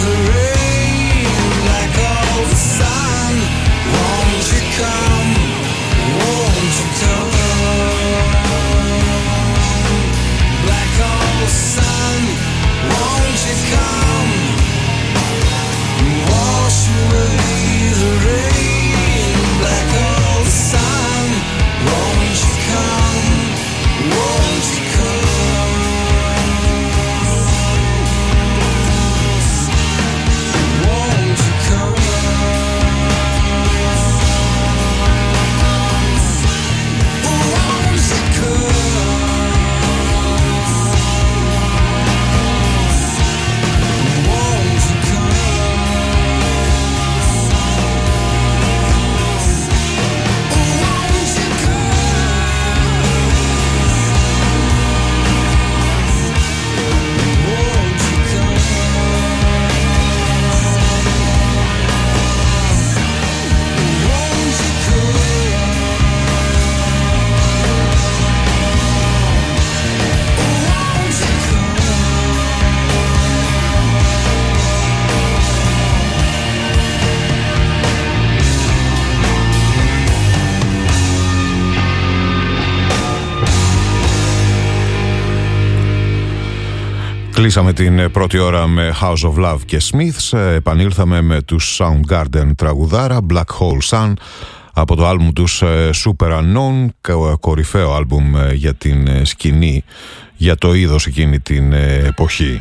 Κλείσαμε την πρώτη ώρα με House of Love και Smiths. Επανήλθαμε με τους Soundgarden τραγουδάρα Black Hole Sun από το άλμπουμ τους Super Unknown, κορυφαίο άλμπουμ για την σκηνή, για το είδος εκείνη την εποχή.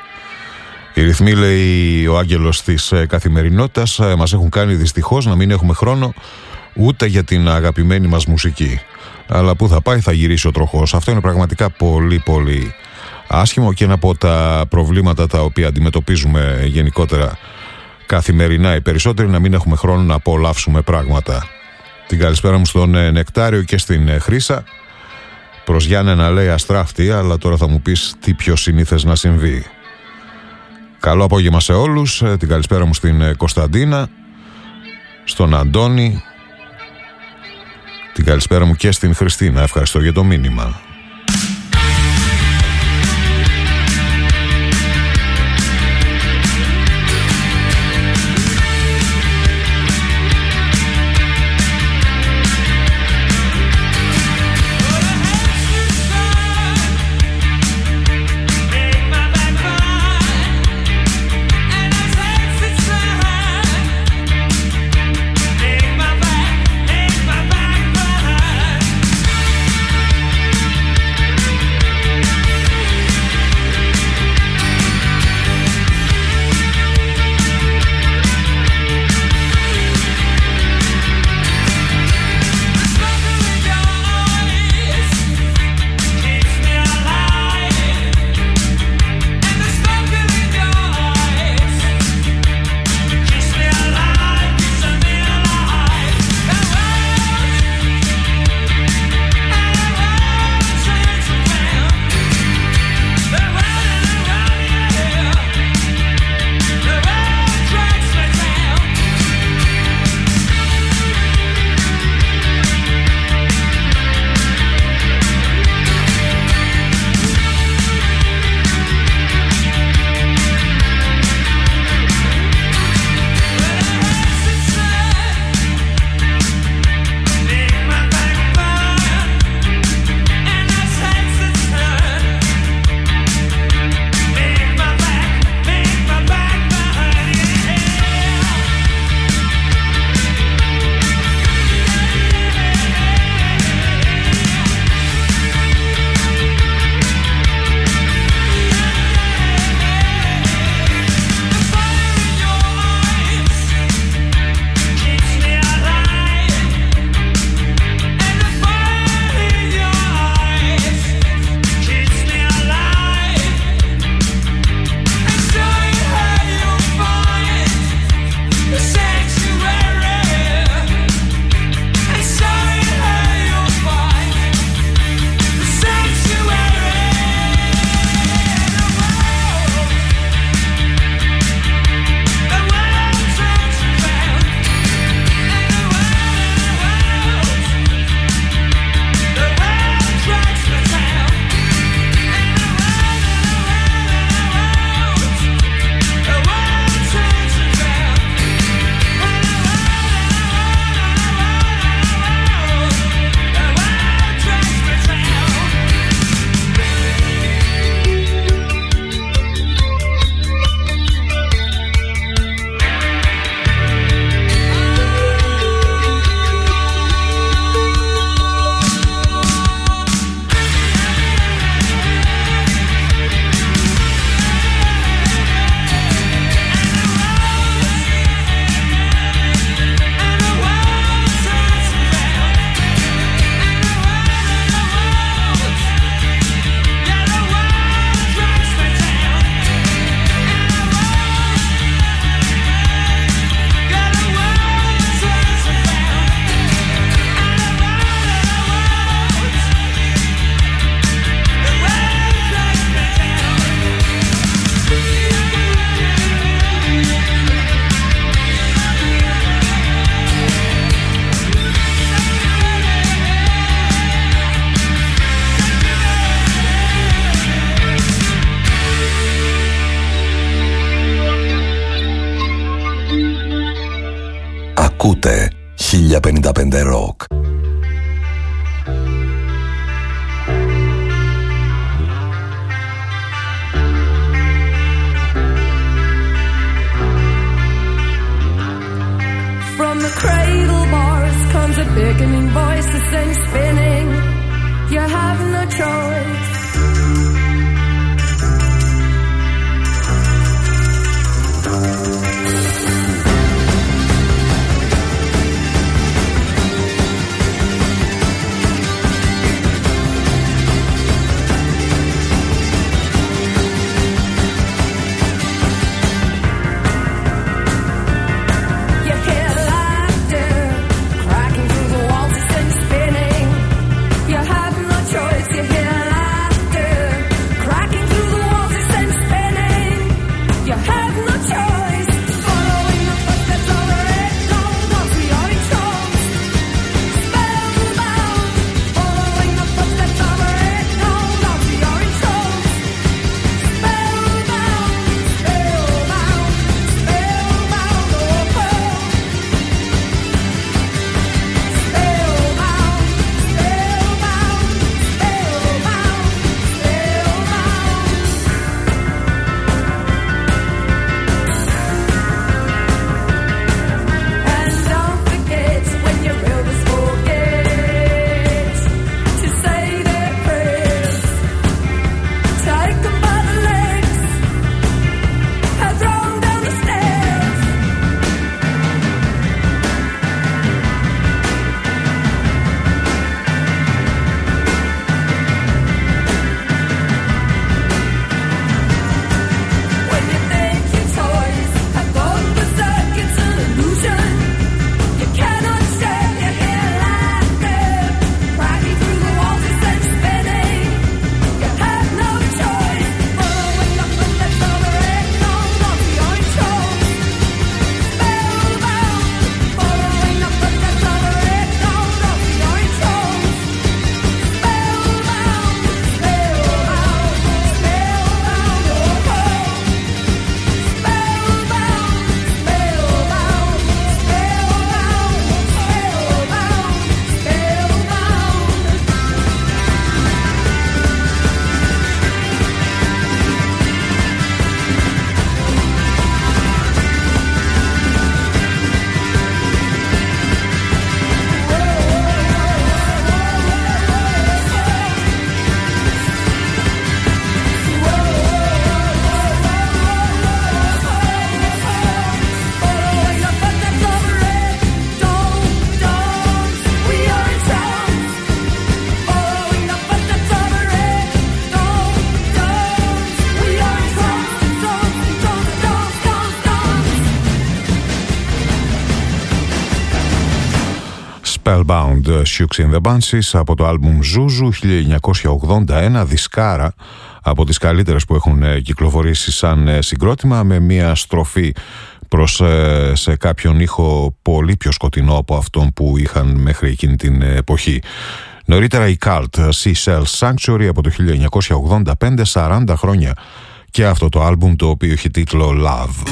Οι ρυθμοί, λέει ο άγγελος της καθημερινότητας, μας έχουν κάνει δυστυχώς να μην έχουμε χρόνο ούτε για την αγαπημένη μας μουσική. Αλλά που θα πάει θα γυρίσει ο τροχός. Αυτό είναι πραγματικά πολύ πολύ άσχημο και ένα από τα προβλήματα τα οποία αντιμετωπίζουμε γενικότερα καθημερινά οι περισσότεροι, να μην έχουμε χρόνο να απολαύσουμε πράγματα. Την καλησπέρα μου στον Νεκτάριο και στην Χρύσα. Προς Γιάννενα λέει αστράφτη, αλλά τώρα θα μου πεις τι πιο συνήθες να συμβεί. Καλό απόγευμα σε όλους. Την καλησπέρα μου στην Κωνσταντίνα, στον Αντώνη. Την καλησπέρα μου και στην Χριστίνα. Ευχαριστώ για το μήνυμα. Ακούτε 1055 Rock. From the cradle bars comes a beckoning voice that sends spinning. You have no choice. Spellbound, Siouxsie and the Banshees από το άλμπουμ Zuzu 1981, δισκάρα από τις καλύτερες που έχουν κυκλοφορήσει σαν συγκρότημα, με μια στροφή προς σε κάποιον ήχο πολύ πιο σκοτεινό από αυτόν που είχαν μέχρι εκείνη την εποχή. Νωρίτερα η Cult, Sea Shell Sanctuary από το 1985, 40 χρόνια και αυτό το άλμπουμ, το οποίο έχει τίτλο Love.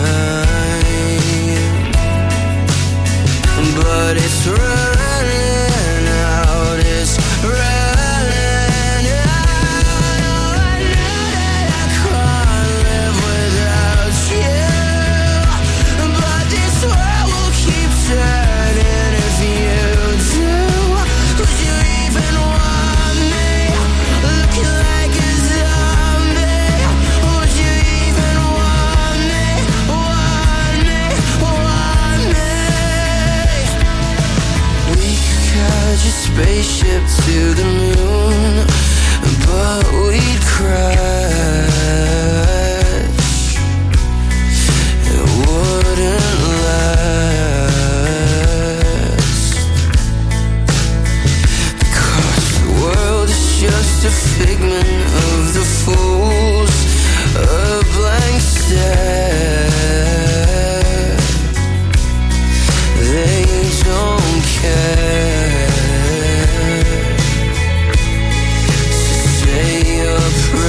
But it's running spaceship to the moon, but we'd crash. It wouldn't last, because the world is just a figment of the fools, a blank stare. They don't care. So say your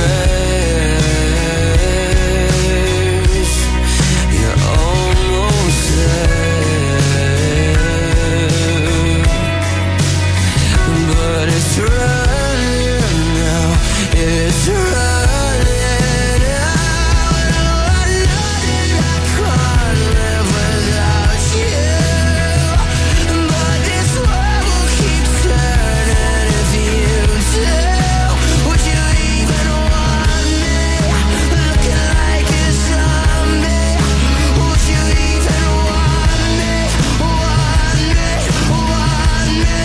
prayers. You're almost there, but it's running now. It's running out. I can't live without you. But this world will keep turning if you do. Would you even want me? Looking like a zombie. Would you even want me? Want me? Want me?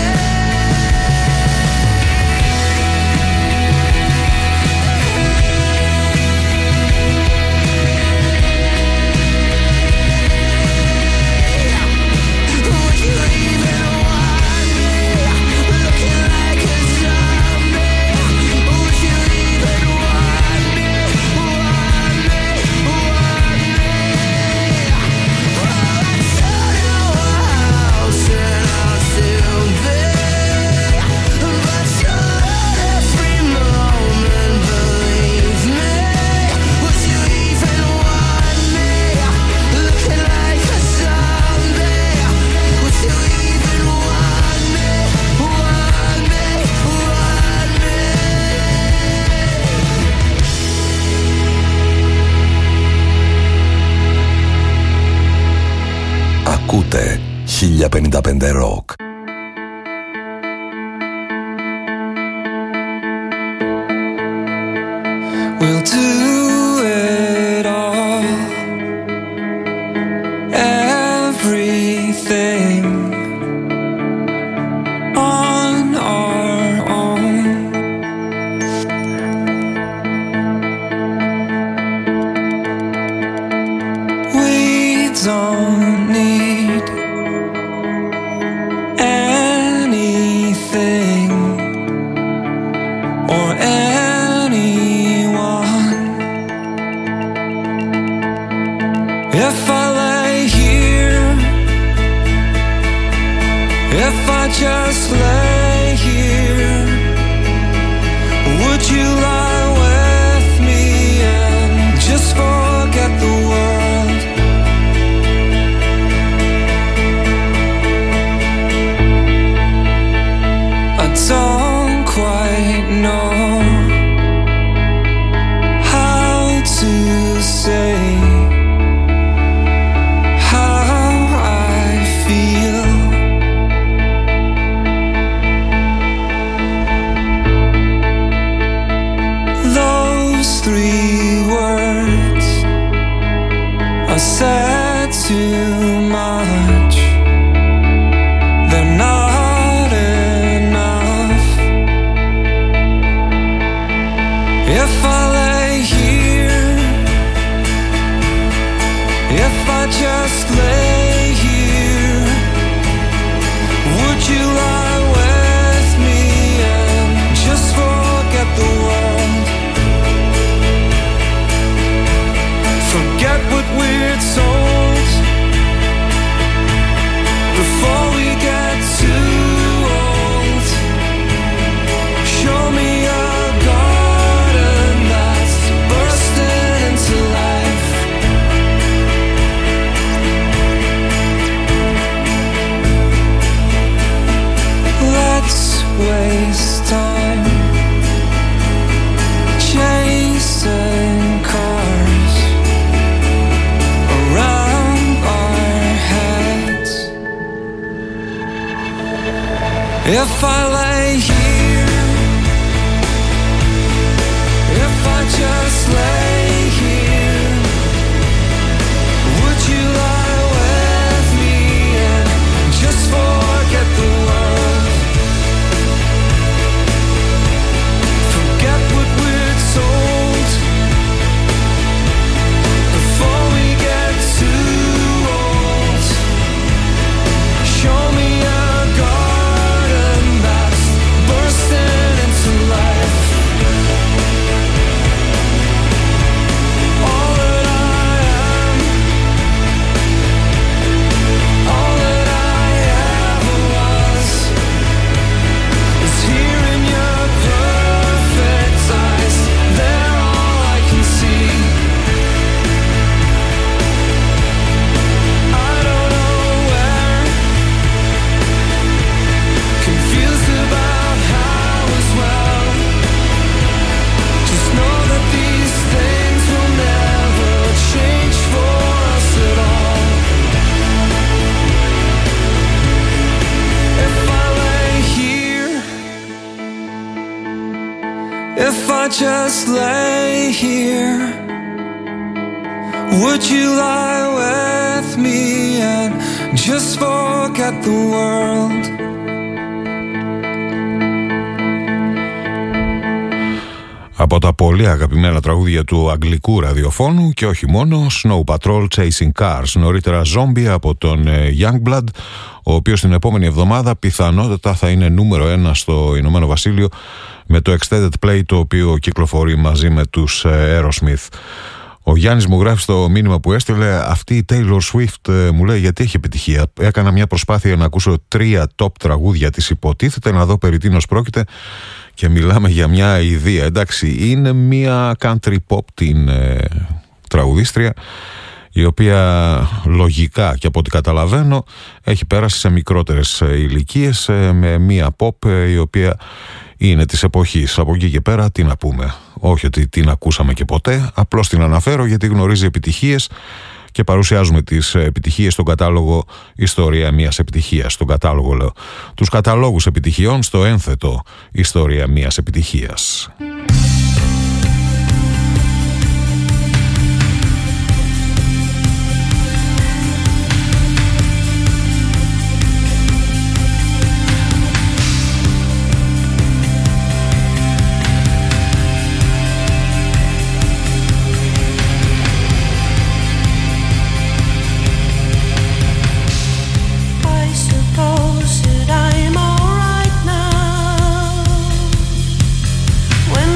Would you even want me? Looking like a zombie. Would you even want me? Want me? Want me? Oh, I don't know how turn out to be, but you're every moment, believe me. Would you even want me? Looking like a zombie. Would you even want me? Want me? Want me? Ακούτε 1055 Rock. We'll do it all, everything on our own. We don't need anything or anyone. If I lay here, if I just lay here, would you lie with me and just forget the world? I don't quite know how to say how I feel. Those 3 words are said too much. They're not enough. If I lay here, if I just lay here, would you lie with me and just forget the world? Forget what we're told before we get too old. Show me a garden that's bursting into life. Let's waste time chasing cars around our heads. If I lay here, if I just lay here, would you lie with me and just forget the world? just lay here? Would you lie with me and just forget the world? Από τα πολύ αγαπημένα τραγούδια του αγγλικού ραδιοφώνου και όχι μόνο, Snow Patrol Chasing Cars, νωρίτερα Zombie από τον Youngblood, ο οποίος την επόμενη εβδομάδα πιθανότατα θα είναι νούμερο 1 στο Ηνωμένο Βασίλειο με το Extended Play, το οποίο κυκλοφορεί μαζί με τους Aerosmith. Ο Γιάννης μου γράφει στο μήνυμα που έστειλε, αυτή η Taylor Swift μου λέει γιατί έχει επιτυχία. Έκανα μια προσπάθεια να ακούσω 3 top τραγούδια της, υποτίθεται, να δω περί τίνος πρόκειται, και μιλάμε για μια ιδέα. Εντάξει, είναι μια country pop την τραγουδίστρια, η οποία λογικά και από ό,τι καταλαβαίνω έχει πέρασει σε μικρότερες ηλικίες με μια pop η οποία είναι της εποχής. Από εκεί και πέρα τι να πούμε, όχι ότι την ακούσαμε και ποτέ, απλώς την αναφέρω γιατί γνωρίζει επιτυχίες και παρουσιάζουμε τις επιτυχίες στον κατάλογο Ιστορία μιας επιτυχίας. Στον κατάλογο, λέω, τους καταλόγους επιτυχιών στο ένθετο Ιστορία μιας επιτυχίας. When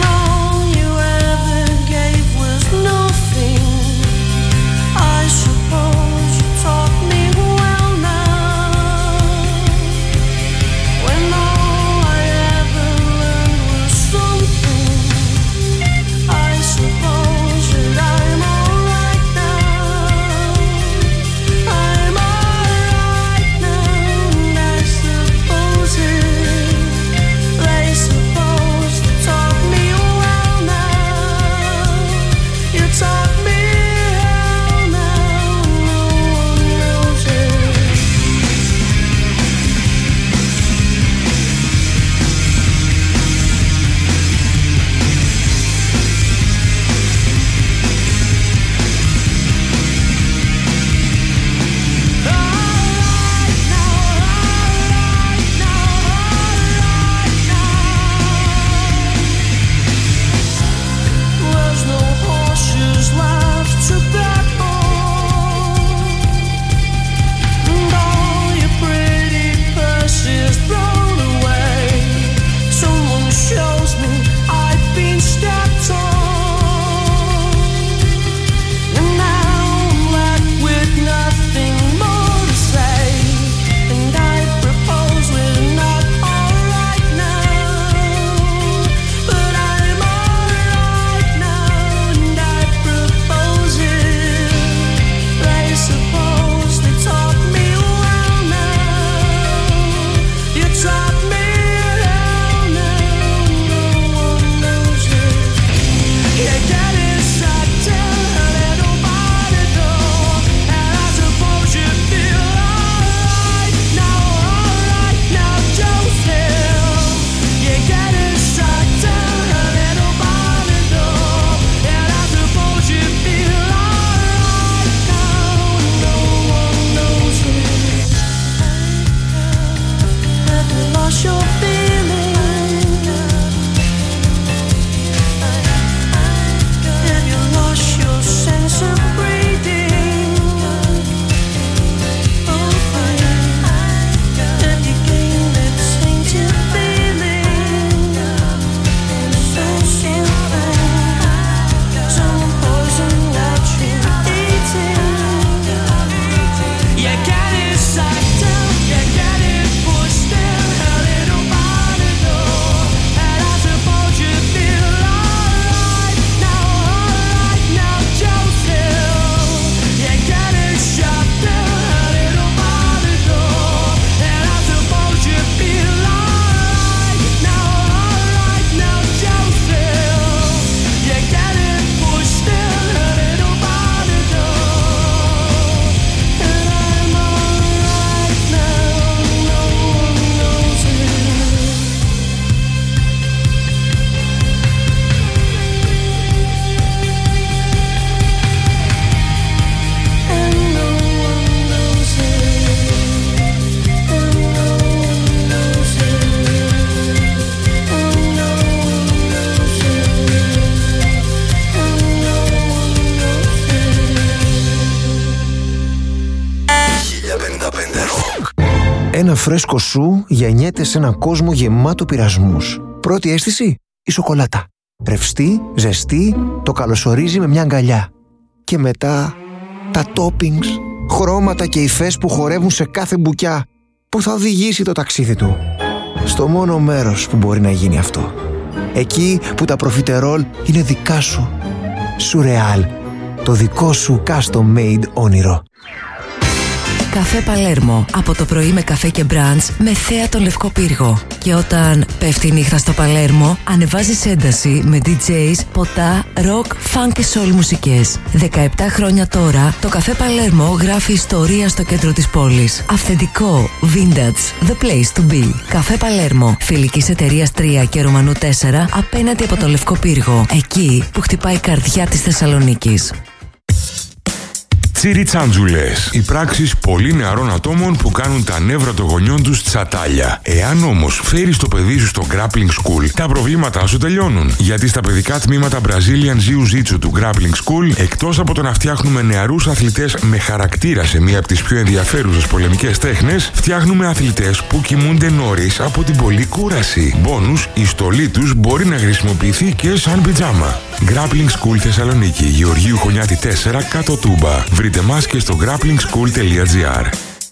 Ένα φρέσκο σου γεννιέται σε έναν κόσμο γεμάτο πειρασμούς. Πρώτη αίσθηση, η σοκολάτα. Ρευστή, ζεστή, το καλωσορίζει με μια αγκαλιά. Και μετά τα toppings, χρώματα και υφές που χορεύουν σε κάθε μπουκιά, που θα οδηγήσει το ταξίδι του στο μόνο μέρος που μπορεί να γίνει αυτό. Εκεί που τα προφιτερόλ είναι δικά σου. Σουρεάλ, το δικό σου custom made όνειρο. Καφέ Παλέρμο. Από το πρωί με καφέ και μπραντς με θέα τον Λευκό Πύργο. Και όταν πέφτει η νύχτα στο Παλέρμο, ανεβάζεις ένταση με DJs, ποτά, rock, funk και soul μουσικές. 17 χρόνια τώρα, το Καφέ Παλέρμο γράφει ιστορία στο κέντρο της πόλης. Αυθεντικό, vintage, the place to be. Καφέ Παλέρμο, Φιλικής Εταιρείας 3 και Ρωμανού 4, απέναντι από τον Λευκό Πύργο. Εκεί που χτυπάει η καρδιά της Θεσσαλονίκης. Τσιριτσάντζουλες. Οι πράξεις πολύ νεαρών ατόμων που κάνουν τα νεύρα των γονιών τους τσατάλια. Εάν όμως φέρεις το παιδί σου στο Grappling School, τα προβλήματά σου τελειώνουν. Γιατί στα παιδικά τμήματα Brazilian Jiu-Jitsu του Grappling School, εκτός από το να φτιάχνουμε νεαρούς αθλητές με χαρακτήρα σε μία από τις πιο ενδιαφέρουσες πολεμικές τέχνες, φτιάχνουμε αθλητές που κοιμούνται νωρίς από την πολλή κούραση. Μπόνους, η στολή τους μπορεί να χρησιμοποιηθεί και σαν πιτζάμα. Grappling School Θεσσαλονίκη, Γεωργίου Χωνιάτη 4, κάτω Τούμπα. Βρείτε μας και στο grapplingschool.gr.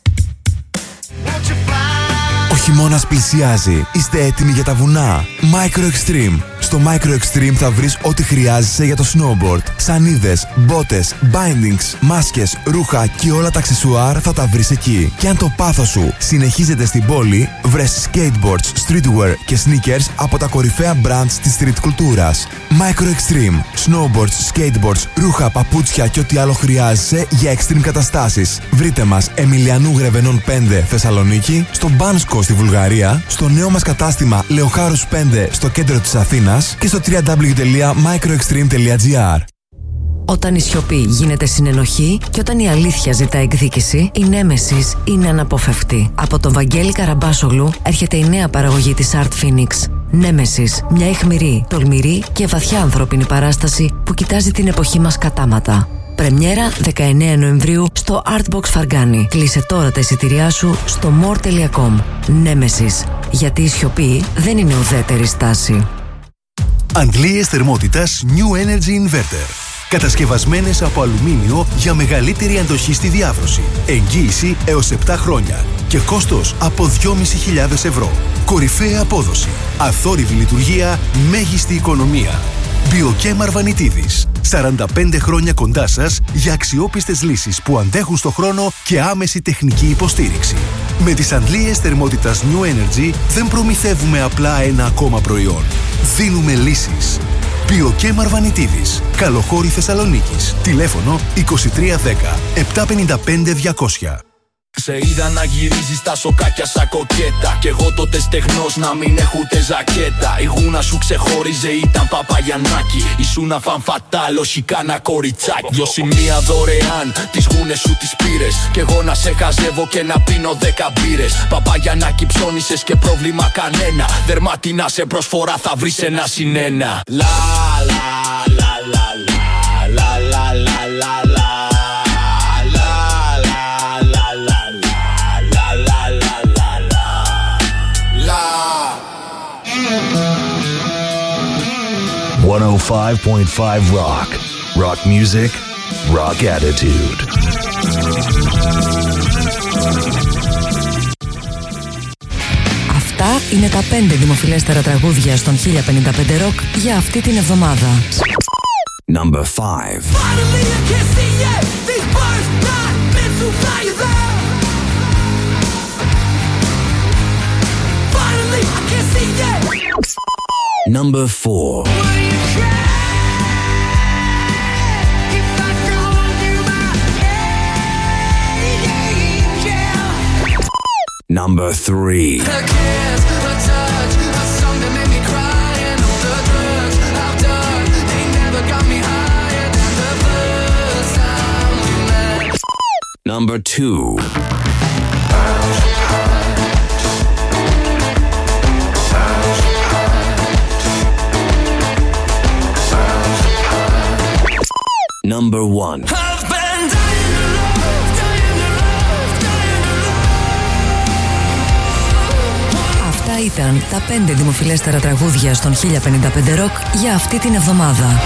Ο χειμώνας πλησιάζει. Είστε έτοιμοι για τα βουνά? Micro Extreme. Στο Micro Extreme θα βρεις ό,τι χρειάζεσαι για το snowboard. Σανίδες, μπότες, bindings, μάσκες, ρούχα και όλα τα αξεσουάρ θα τα βρεις εκεί. Και αν το πάθος σου συνεχίζεται στην πόλη, βρες skateboards, streetwear και sneakers από τα κορυφαία brands της street κουλτούρας. Micro Extreme. Snowboards, skateboards, ρούχα, παπούτσια και ό,τι άλλο χρειάζεσαι για extreme καταστάσεις. Βρείτε μας Εμιλιανού Γρεβενών 5 Θεσσαλονίκη, στο Μπάνσκο στη Βουλγαρία, στο νέο μας κατάστημα Λεοχάρους 5 στο κέντρο της Αθήνας και στο www.microextreme.gr. Όταν η σιωπή γίνεται συνενοχή και όταν η αλήθεια ζητά εκδίκηση, η Νέμεσης είναι αναποφευκτή. Από τον Βαγγέλη Καραμπάσογλου έρχεται η νέα παραγωγή της Art Phoenix. Νέμεσης, μια αιχμηρή, τολμηρή και βαθιά ανθρώπινη παράσταση που κοιτάζει την εποχή μας κατάματα. Πρεμιέρα 19 Νοεμβρίου στο Artbox Φαργκάνη. Κλείσε τώρα τα εισιτήριά σου στο more.com. Νέμεσης, γιατί η σιωπή δεν είναι ουδέτερη στάση. Αντλίες θερμότητας New Energy Inverter. Κατασκευασμένες από αλουμίνιο για μεγαλύτερη αντοχή στη διάβρωση. Εγγύηση έως 7 χρόνια. Και κόστος από 2.500 ευρώ. Κορυφαία απόδοση. Αθόρυβη λειτουργία. Μέγιστη οικονομία. Biochem Αρβανιτίδης. 45 χρόνια κοντά σας για αξιόπιστες λύσεις που αντέχουν στο χρόνο και άμεση τεχνική υποστήριξη. Με τις αντλίες θερμότητας New Energy δεν προμηθεύουμε απλά ένα ακόμα προϊόν. Δίνουμε λύσεις. Biochem Αρβανιτίδης. Καλοχώρη Θεσσαλονίκης. Τηλέφωνο 2310 755 200. Σε είδα να γυρίζεις τα σοκάκια σαν κοκέτα. Κι εγώ τότε στεγνός να μην έχω ούτε ζακέτα. Η γούνα σου ξεχώριζε, ήταν Παπαγιαννάκη. Ήσουνα φανφατάλ, όχι κάνα κοριτσάκι. 2 σημεία δωρεάν, τις γούνες σου τις πήρες. Κι εγώ να σε χαζεύω και να πίνω 10 μπύρες. Παπαγιαννάκη ψώνισες και πρόβλημα κανένα. Δερμάτινα σε προσφορά θα βρεις ένα συνένα. Λα λα λα λα λα λα λα λα λα. 105.5 Rock. Rock music, rock attitude. Αυτά είναι τα 5 δημοφιλέστερα τραγούδια στον 1055 Rock για αυτή την εβδομάδα. Number 5. Number 4. Number 3. Number 2. Number 1. ήταν τα 5 δημοφιλέστερα τραγούδια στον 1055 Rock για αυτή την εβδομάδα.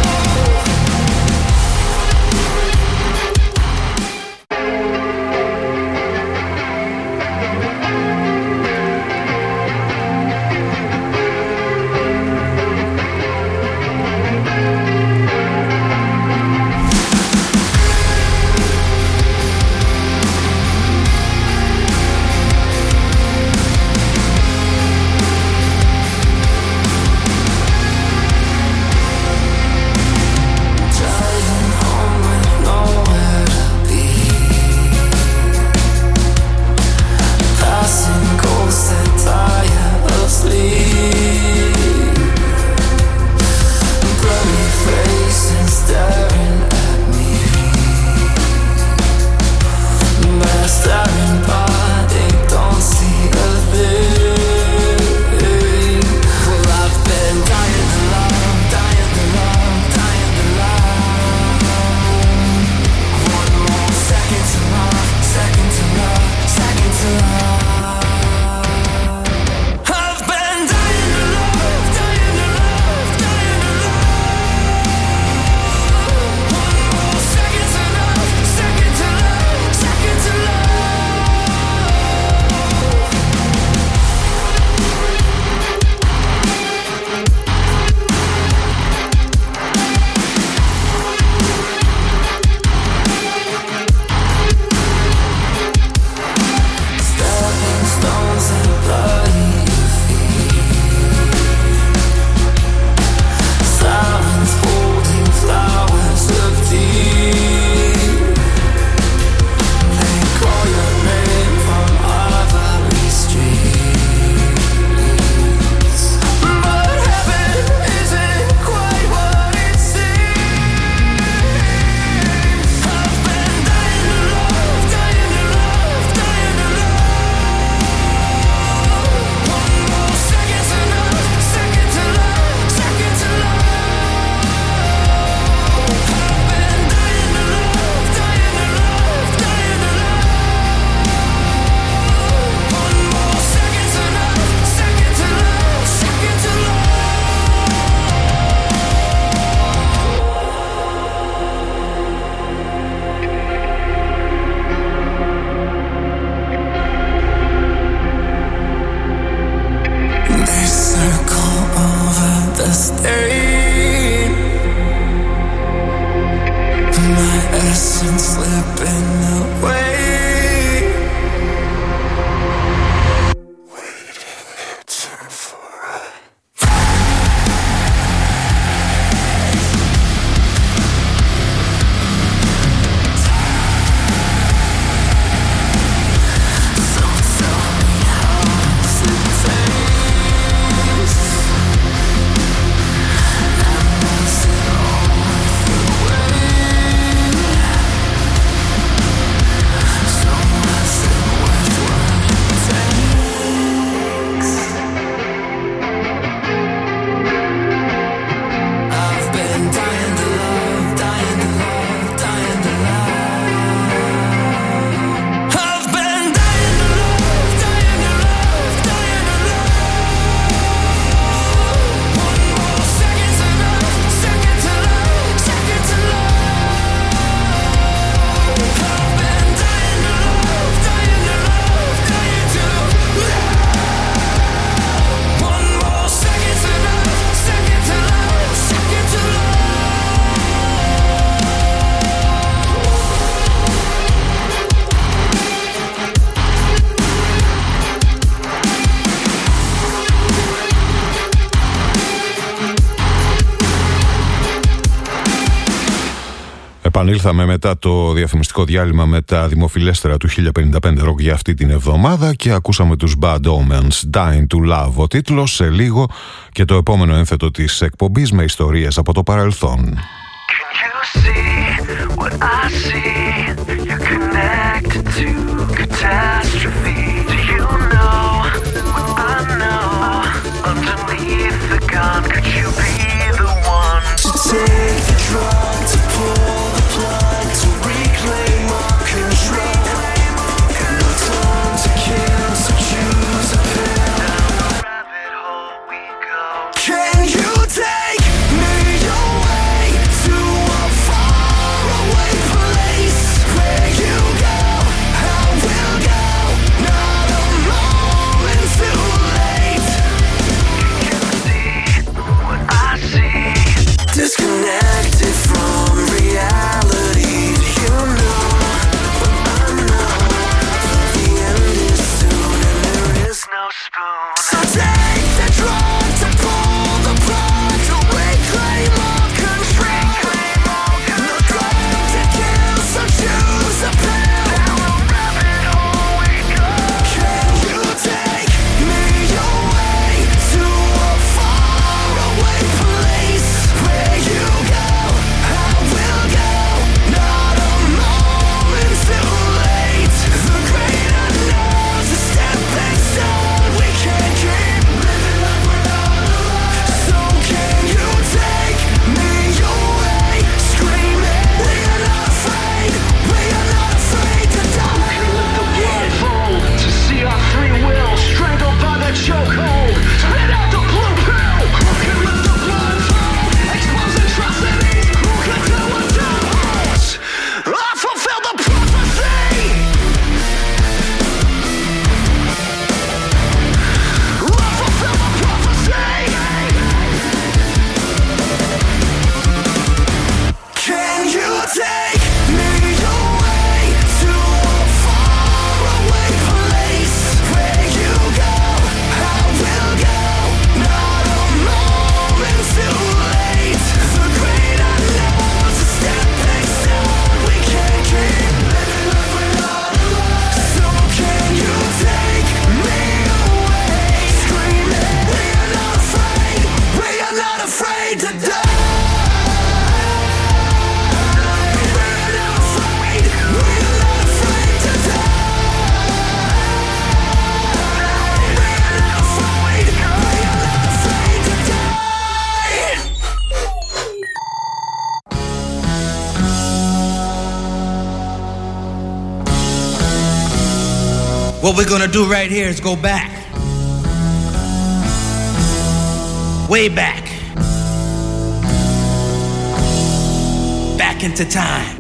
Επανήλθαμε μετά το διαφημιστικό διάλειμμα με τα δημοφιλέστερα του 1055 Rock για αυτή την εβδομάδα και ακούσαμε τους Bad Omens, Dying to Love ο τίτλος, σε λίγο και το επόμενο ένθετο της εκπομπής με ιστορίες από το παρελθόν. Control. No time to kill, so choose a path. What we're gonna do right here is go back. Way back. Back into time.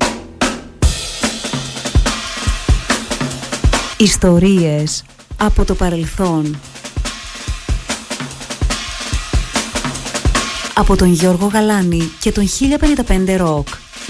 Ιστορίες από το παρελθόν. Από τον Γιώργο Γαλάνη και τον 1055 Rock.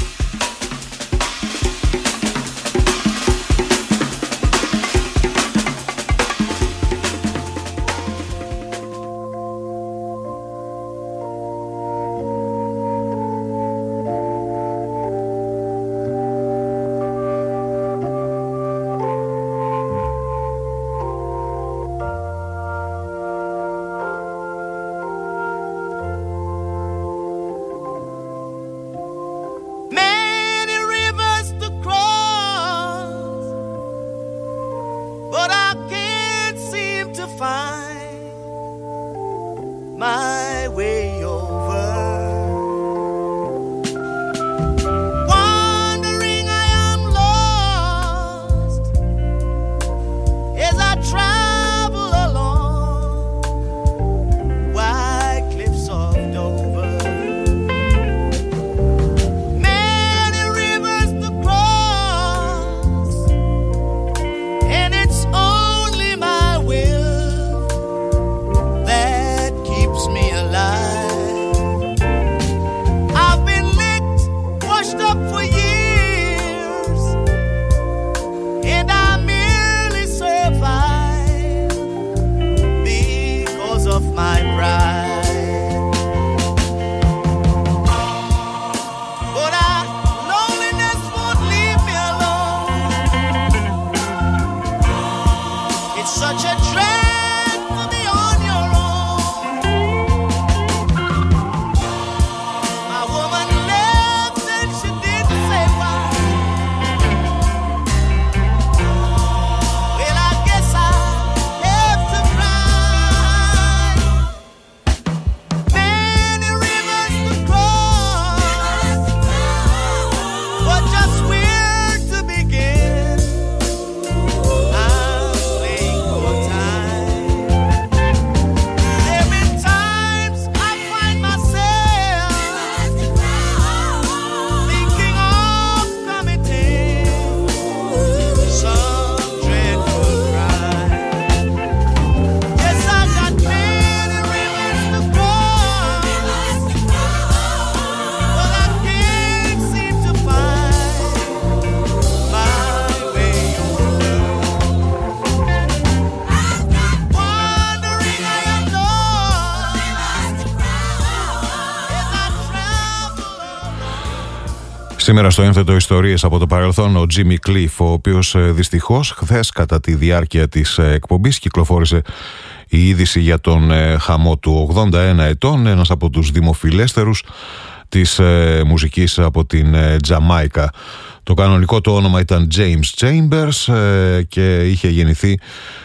Σήμερα στο ένθετο ιστορίες από το παρελθόν ο Jimmy Cliff, ο οποίος δυστυχώς χθες κατά τη διάρκεια της εκπομπής κυκλοφόρησε η είδηση για τον χαμό του. 81 ετών, ένας από τους δημοφιλέστερους της μουσικής από την Τζαμάικα. Το κανονικό του όνομα ήταν James Chambers και είχε γεννηθεί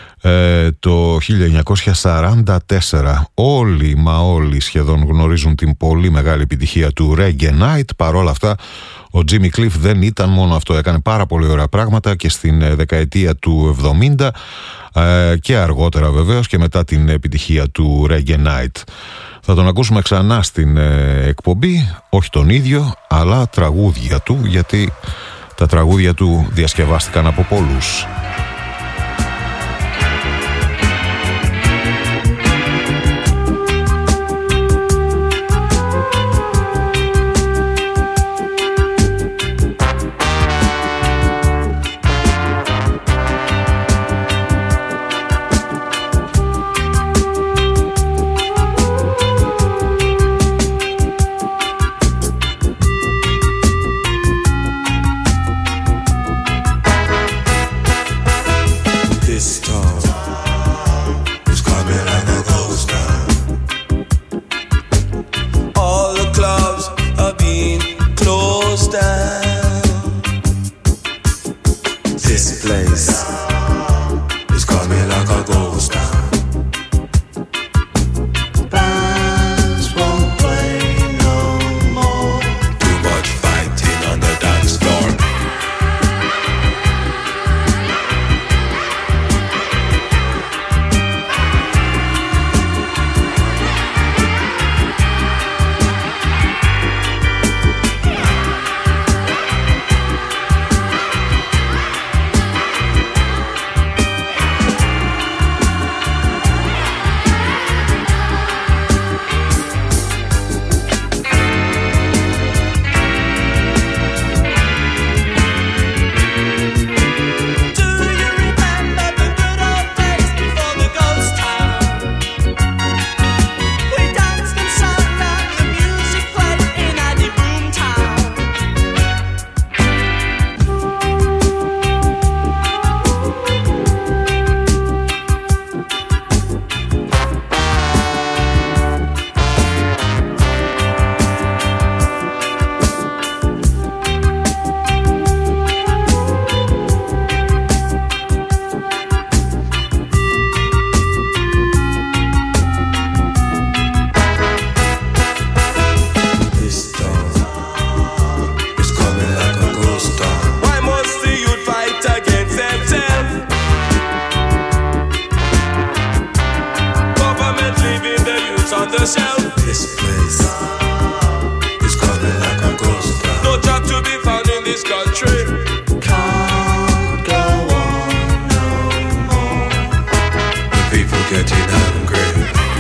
το 1944. Όλοι σχεδόν γνωρίζουν την πολύ μεγάλη επιτυχία του Reggae Night. Παρόλα αυτά ο Jimmy Cliff δεν ήταν μόνο αυτό, έκανε πάρα πολύ ωραία πράγματα και στην δεκαετία του 70 και αργότερα βεβαίως και μετά την επιτυχία του Reggae Night. Θα τον ακούσουμε ξανά στην εκπομπή, όχι τον ίδιο αλλά τραγούδια του, γιατί τα τραγούδια του διασκευάστηκαν από πολλούς. getting angry.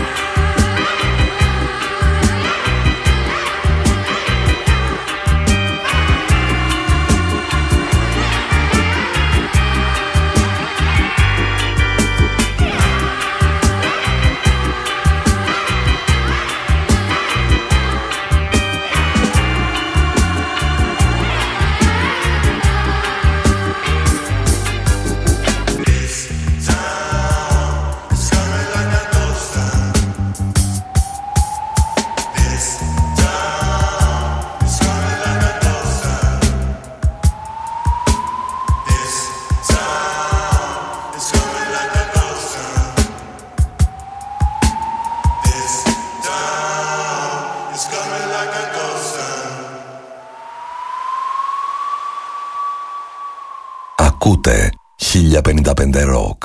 Ακούτε 1055 Rock.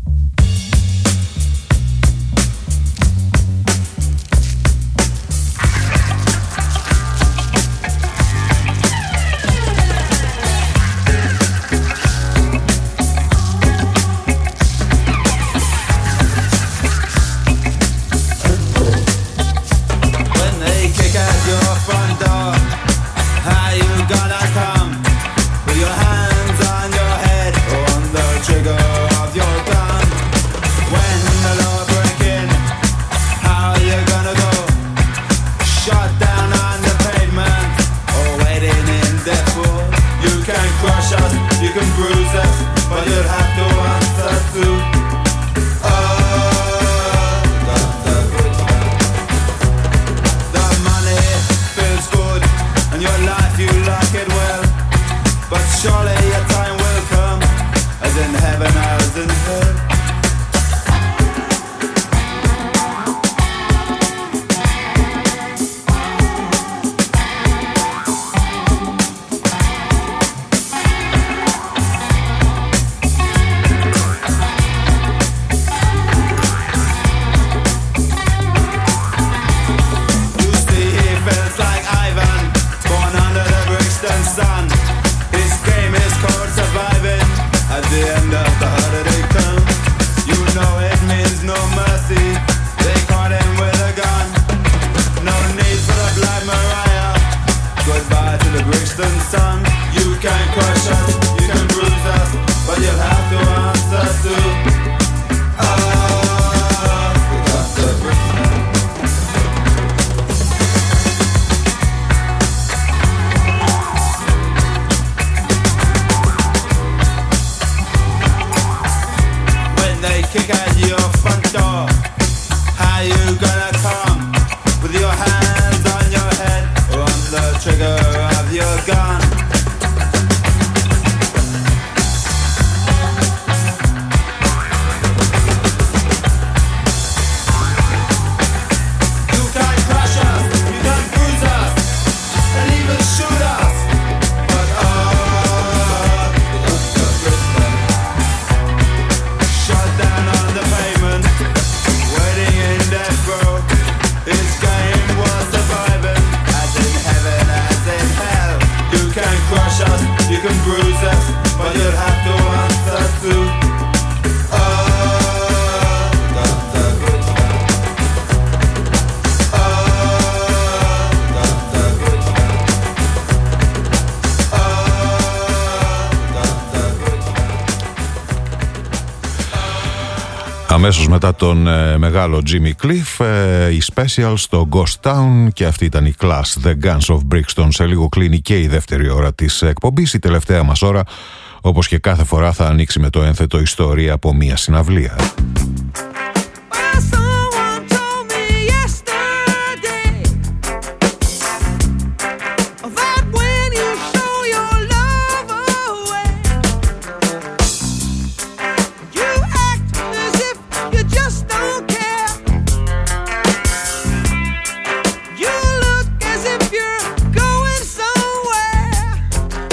Αμέσως μετά τον μεγάλο Jimmy Cliff, η Special στο Ghost Town, και αυτή ήταν η Class, The Guns of Brixton. Σε λίγο κλείνει και η δεύτερη ώρα της εκπομπής. Η τελευταία μας ώρα, όπως και κάθε φορά, θα ανοίξει με το ένθετο ιστορία από μια συναυλία.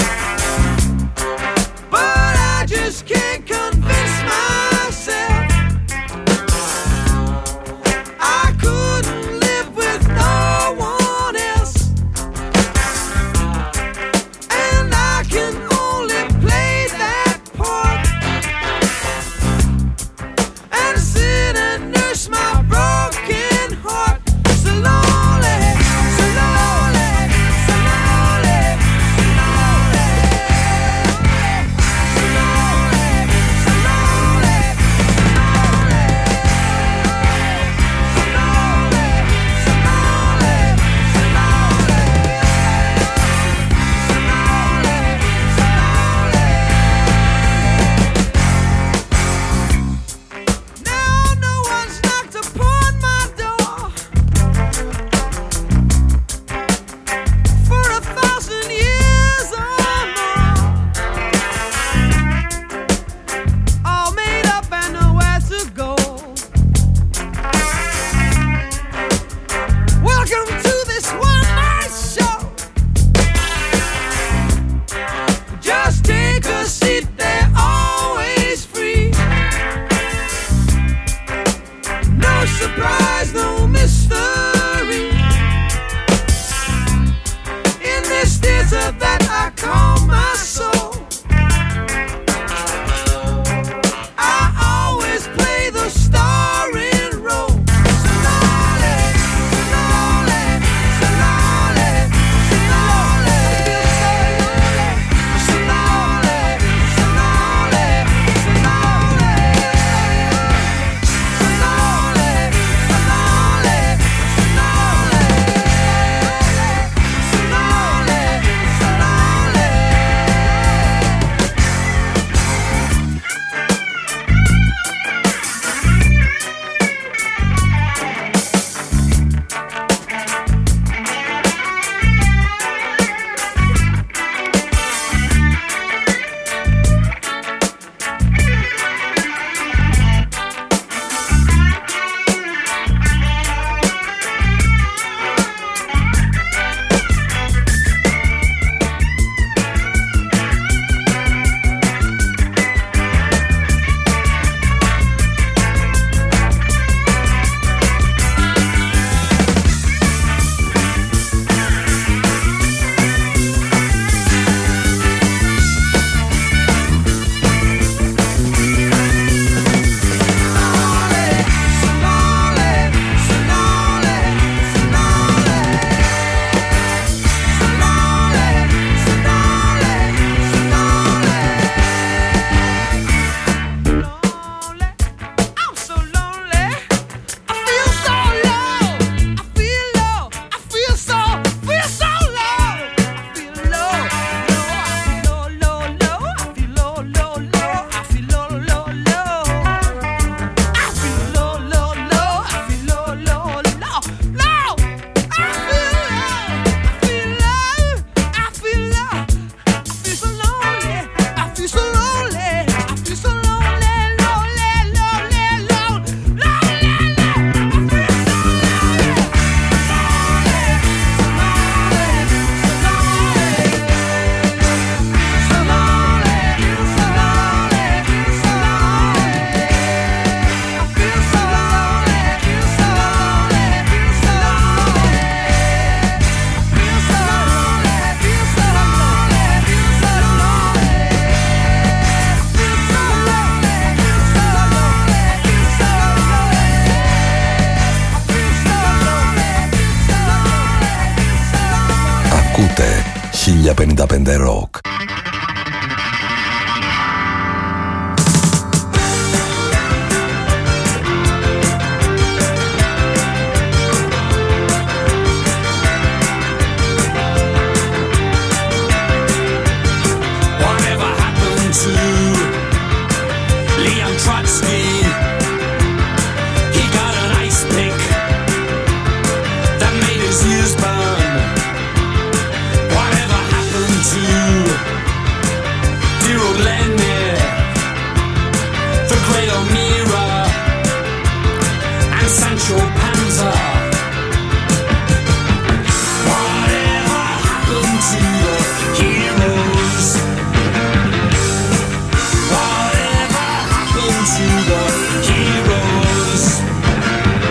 Can't convince myself 1055 Rock. Sancho